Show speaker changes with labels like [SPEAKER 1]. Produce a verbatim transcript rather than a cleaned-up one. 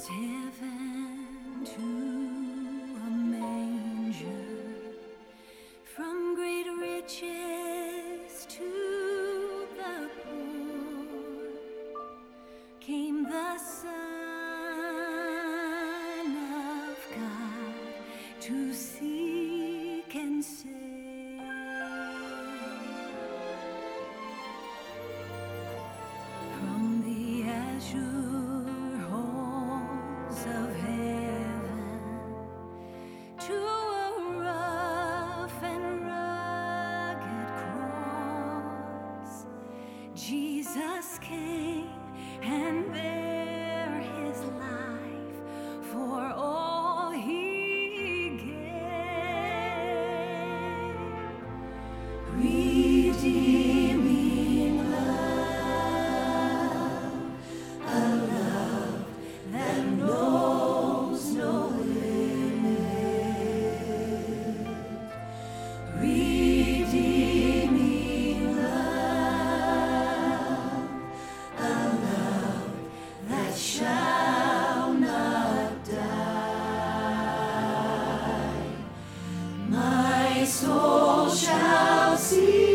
[SPEAKER 1] Heaven to a manger, from great riches to the poor, came the Son of God to seek and save. From the azure halls of heaven to a rough and rugged cross, Jesus came and bare his life for all he gave. Redeeming love, a love that knows no limit. Redeeming love, a love that shall not die. My soul shall see